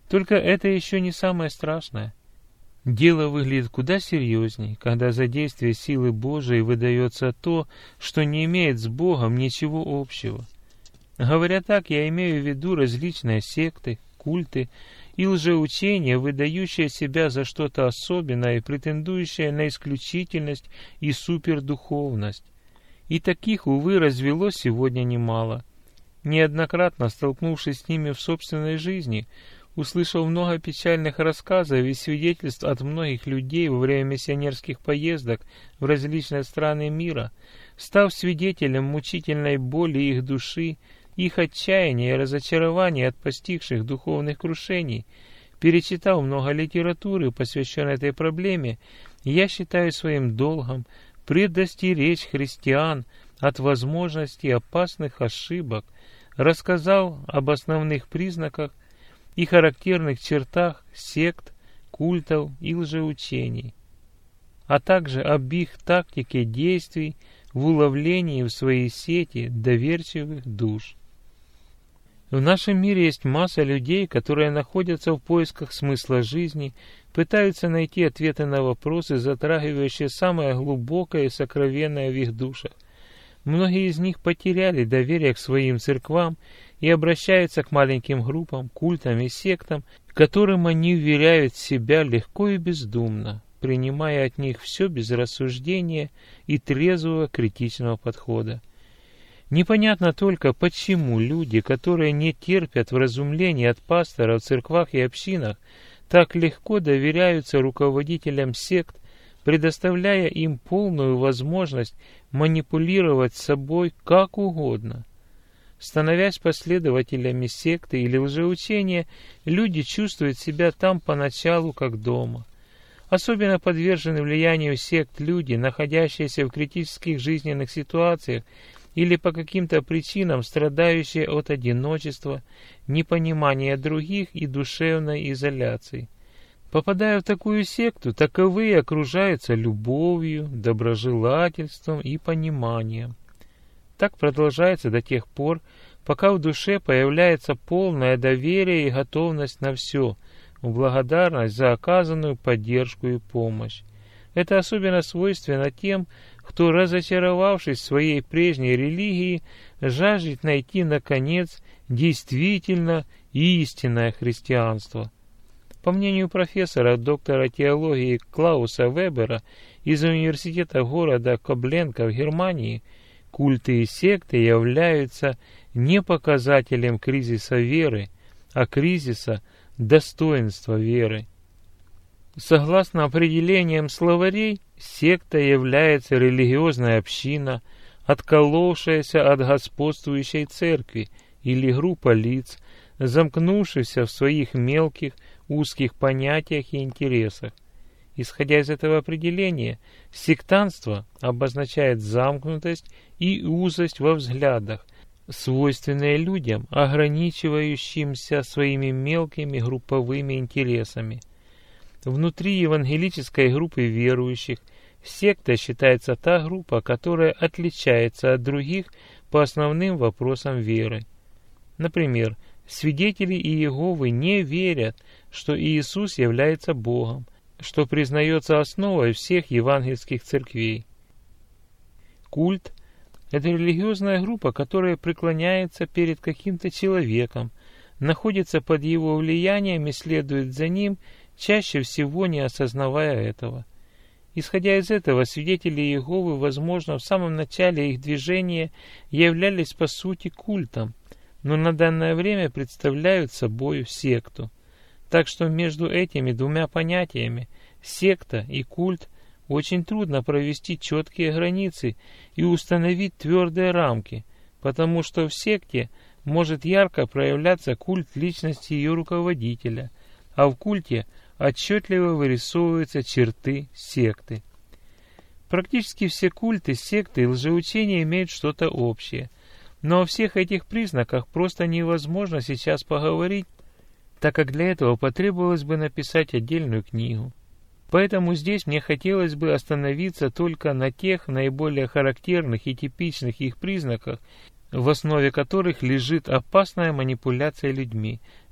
Только это еще не самое страшное. Дело выглядит куда серьезней, когда за действие силы Божией выдается то, что не имеет с Богом ничего общего. Говоря так, я имею в виду различные секты, культы и лжеучения, выдающие себя за что-то особенное и претендующие на исключительность и супердуховность. И таких, увы, развелось сегодня немало. Неоднократно столкнувшись с ними в собственной жизни, услышал много печальных рассказов и свидетельств от многих людей во время миссионерских поездок в различные страны мира, став свидетелем мучительной боли их души, их отчаяния и разочарования от постигших духовных крушений. Перечитав много литературы, посвященной этой проблеме, я считаю своим долгом предостеречь христиан от возможности опасных ошибок, рассказал об основных признаках и характерных чертах сект, культов и лжеучений, а также об их тактике действий в уловлении в свои сети доверчивых душ. В нашем мире есть масса людей, которые находятся в поисках смысла жизни, пытаются найти ответы на вопросы, затрагивающие самое глубокое и сокровенное в их душах. Многие из них потеряли доверие к своим церквам и обращаются к маленьким группам, культам и сектам, которым они вверяют себя легко и бездумно, принимая от них все без рассуждения и трезвого критичного подхода. Непонятно только, почему люди, которые не терпят вразумления от пастора в церквах и общинах, так легко доверяются руководителям сект, предоставляя им полную возможность манипулировать собой как угодно. Становясь последователями секты или лжеучения, люди чувствуют себя там поначалу как дома. Особенно подвержены влиянию сект люди, находящиеся в критических жизненных ситуациях или по каким-то причинам страдающие от одиночества, непонимания других и душевной изоляции. Попадая в такую секту, таковые окружаются любовью, доброжелательством и пониманием. Так продолжается до тех пор, пока в душе появляется полное доверие и готовность на все, в благодарность за оказанную поддержку и помощь. Это особенно свойственно тем, кто, разочаровавшись в своей прежней религии, жаждет найти, наконец, действительно истинное христианство. По мнению профессора, доктора теологии Клауса Вебера из университета города Кобленка в Германии, культы и секты являются не показателем кризиса веры, а кризиса достоинства веры. Согласно определениям словарей, секта является религиозная община, отколовшаяся от господствующей церкви или группа лиц, замкнувшихся в своих мелких, узких понятиях и интересах. Исходя из этого определения, сектантство обозначает замкнутость и узость во взглядах, свойственные людям, ограничивающимся своими мелкими групповыми интересами. Внутри евангелической группы верующих секта считается та группа, которая отличается от других по основным вопросам веры. Например, свидетели Иеговы не верят, что Иисус является Богом, что признается основой всех евангельских церквей. Культ – это религиозная группа, которая преклоняется перед каким-то человеком, находится под его влиянием и следует за ним, чаще всего не осознавая этого. Исходя из этого, свидетели Иеговы, возможно, в самом начале их движения являлись по сути культом, но на данное время представляют собой секту. Так что между этими двумя понятиями, секта и культ, очень трудно провести четкие границы и установить твердые рамки, потому что в секте может ярко проявляться культ личности ее руководителя, а в культе отчетливо вырисовываются черты секты. Практически все культы, секты и лжеучения имеют что-то общее, но о всех этих признаках просто невозможно сейчас поговорить, так как для этого потребовалось бы написать отдельную книгу. Поэтому здесь мне хотелось бы остановиться только на тех наиболее характерных и типичных их признаках, в основе которых лежит опасная манипуляция людьми,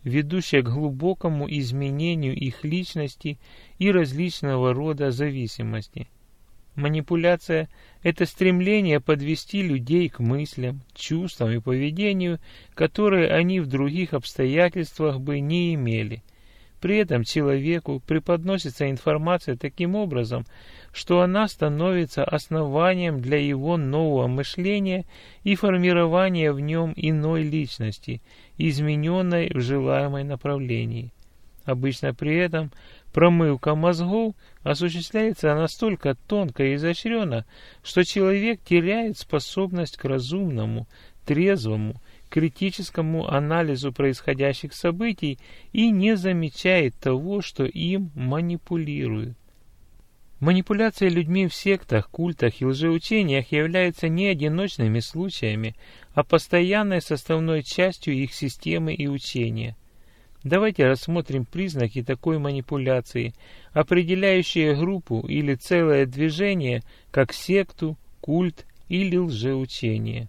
ведущая к глубокому изменению их личности и различного рода зависимости. Манипуляция – это стремление подвести людей к мыслям, чувствам и поведению, которые они в других обстоятельствах бы не имели. При этом человеку преподносится информация таким образом, что она становится основанием для его нового мышления и формирования в нем иной личности, измененной в желаемом направлении. Обычно при этом промывка мозгов осуществляется настолько тонко и изощренно, что человек теряет способность к разумному, трезвому, критическому анализу происходящих событий и не замечает того, что им манипулируют. Манипуляция людьми в сектах, культах и лжеучениях является не одиночными случаями, а постоянной составной частью их системы и учения. Давайте рассмотрим признаки такой манипуляции, определяющие группу или целое движение как секту, культ или лжеучение.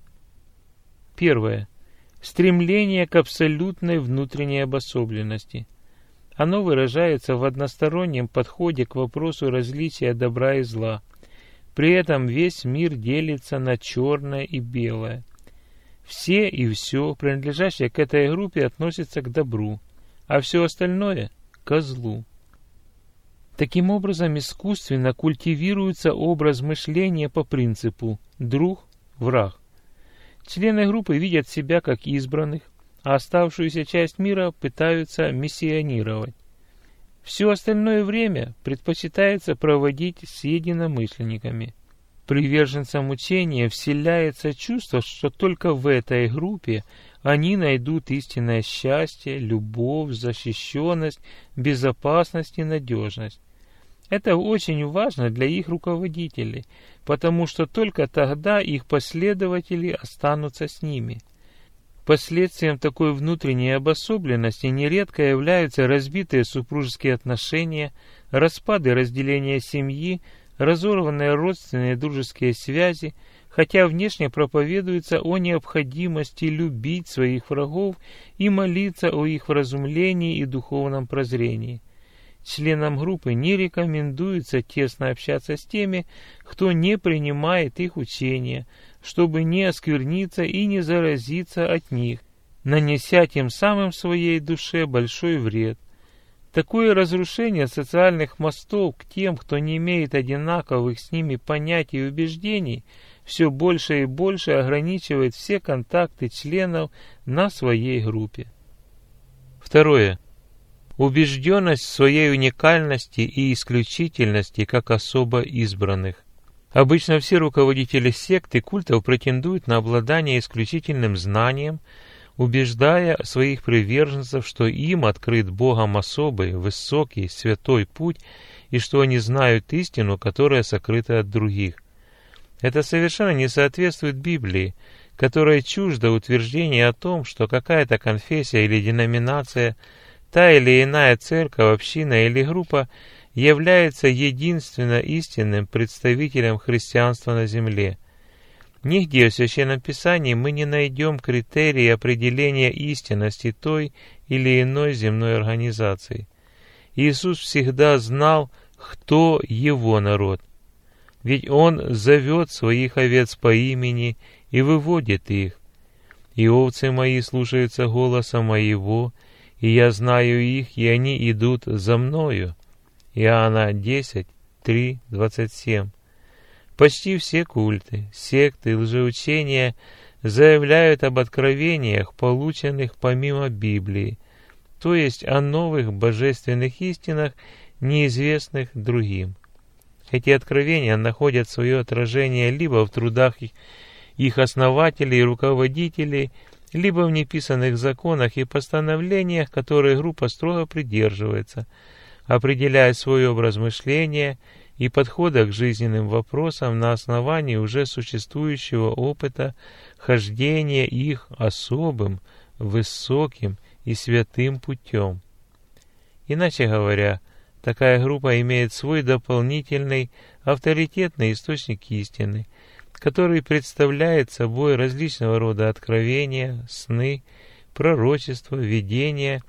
Первое. Стремление к абсолютной внутренней обособленности. Оно выражается в одностороннем подходе к вопросу различия добра и зла. При этом весь мир делится на черное и белое. Все и все, принадлежащее к этой группе, относятся к добру, а все остальное – ко злу. Таким образом, искусственно культивируется образ мышления по принципу «друг – враг». Члены группы видят себя как избранных, а оставшуюся часть мира пытаются миссионировать. Все остальное время предпочитается проводить с единомышленниками. Приверженцам учения вселяется чувство, что только в этой группе они найдут истинное счастье, любовь, защищенность, безопасность и надежность. Это очень важно для их руководителей, потому что только тогда их последователи останутся с ними. Последствием такой внутренней обособленности нередко являются разбитые супружеские отношения, распады и разделения семьи, разорванные родственные и дружеские связи, хотя внешне проповедуется о необходимости любить своих врагов и молиться о их вразумлении и духовном прозрении. Членам группы не рекомендуется тесно общаться с теми, кто не принимает их учения, чтобы не оскверниться и не заразиться от них, нанеся тем самым своей душе большой вред. Такое разрушение социальных мостов к тем, кто не имеет одинаковых с ними понятий и убеждений, все больше и больше ограничивает все контакты членов на своей группе. Второе. Убежденность в своей уникальности и исключительности как особо избранных. Обычно все руководители сект и культов претендуют на обладание исключительным знанием, убеждая своих приверженцев, что им открыт Богом особый, высокий, святой путь, и что они знают истину, которая сокрыта от других. Это совершенно не соответствует Библии, которая чужда утверждения о том, что какая-то конфессия или деноминация, та или иная церковь, община или группа является единственно истинным представителем христианства на земле. Нигде в Священном Писании мы не найдем критерии определения истинности той или иной земной организации. Иисус всегда знал, кто Его народ. Ведь Он зовет своих овец по имени и выводит их. «И овцы мои слушаются голоса моего, и я знаю их, и они идут за мною». Иоанна 10, 3, 27. Почти все культы, секты и лжеучения заявляют об откровениях, полученных помимо Библии, то есть о новых божественных истинах, неизвестных другим. Эти откровения находят свое отражение либо в трудах их основателей и руководителей, либо в неписанных законах и постановлениях, которые группа строго придерживается, определяя свой образ мышления и подхода к жизненным вопросам на основании уже существующего опыта хождения их особым, высоким и святым путем. Иначе говоря, такая группа имеет свой дополнительный, авторитетный источник истины, который представляет собой различного рода откровения, сны, пророчества, видения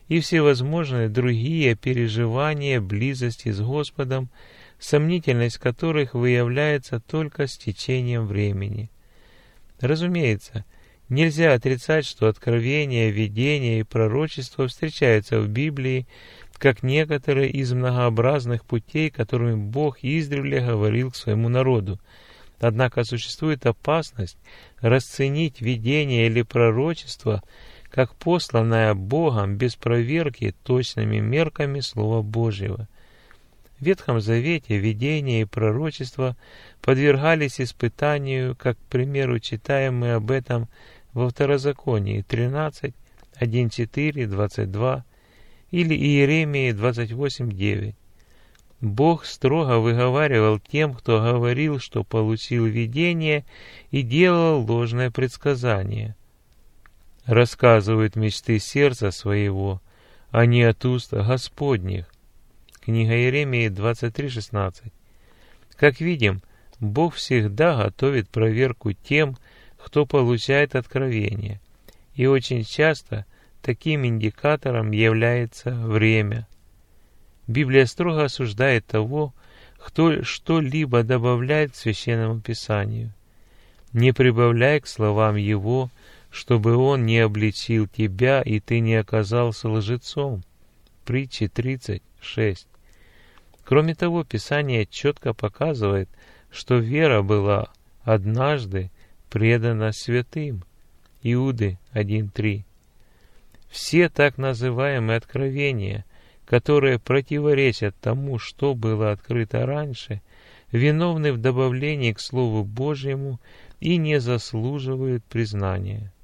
и всевозможные другие переживания близости с Господом, сомнительность которых выявляется только с течением времени. Разумеется, нельзя отрицать, что откровения, видения и пророчества встречаются в Библии как некоторые из многообразных путей, которыми Бог издревле говорил к своему народу. Однако существует опасность расценить видение или пророчество как посланное Богом без проверки точными мерками Слова Божьего. В Ветхом Завете видения и пророчества подвергались испытанию, как, к примеру, читаем мы об этом во Второзаконии 13, 1:4, 22 или Иеремии 28:9. Бог строго выговаривал тем, кто говорил, что получил видение и делал ложное предсказание. Рассказывают мечты сердца своего, а не от уст Господних. Книга Иеремии 23:16. Как видим, Бог всегда готовит проверку тем, кто получает откровение, и очень часто таким индикатором является время. Библия строго осуждает того, кто что-либо добавляет к Священному Писанию. Не прибавляй к словам Его, чтобы Он не обличил тебя, и ты не оказался лжецом. Притчи 30:6. Кроме того, Писание четко показывает, что вера была однажды предана святым. Иуды 1:3. Все так называемые откровения, которые противоречат тому, что было открыто раньше, виновны в добавлении к Слову Божьему и не заслуживают признания.